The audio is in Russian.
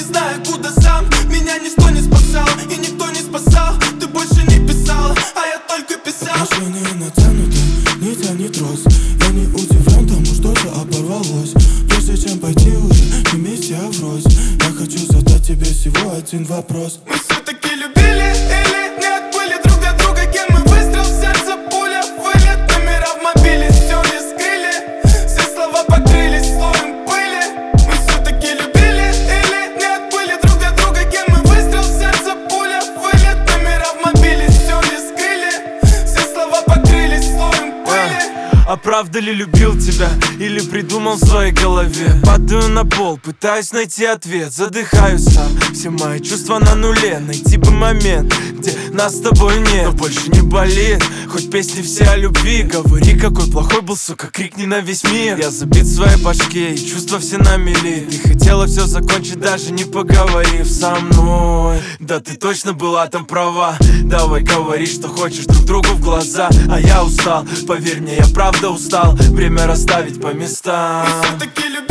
знаю, куда сам. Меня ничто не спасал и никто не спасал. Ты больше не писала, а я только писал. Отношения натянуты, не тянет трос. Я не удивлен тому, что все оборвалось. Прежде чем пойти уже не вместе, а врозь, я хочу задать тебе всего один вопрос. Мы все-таки любили или нет? Были друг для друга, кем мы? Выстрел в сердце, пуля, вылет. Номера в мобиле стерли, скрыли. Все слова покрылись слоем пыли. Мы все-таки любили или нет? Были друг для друга, кем мы? Выстрел в сердце, пуля, вылет. Номера в мобиле стерли, скрыли. Все слова покрылись слоем пыли. А правда ли любил тебя или придумал в своей голове? Падаю на пол, пытаюсь найти ответ, задыхаюсь сам. Все мои чувства на нуле. Найти бы момент, где нас с тобой нет, но больше не болит. Хоть песни все о любви. Говори, какой плохой был, сука, крикни на весь мир. Я забит в своей башке, и чувства все на мели. Ты хотела все закончить, даже не поговорив со мной. Да ты точно была там права. Давай говори, что хочешь, друг другу в глаза. А я устал, поверь мне, я правда устал. Время расставить по местам. Мы все-таки любили.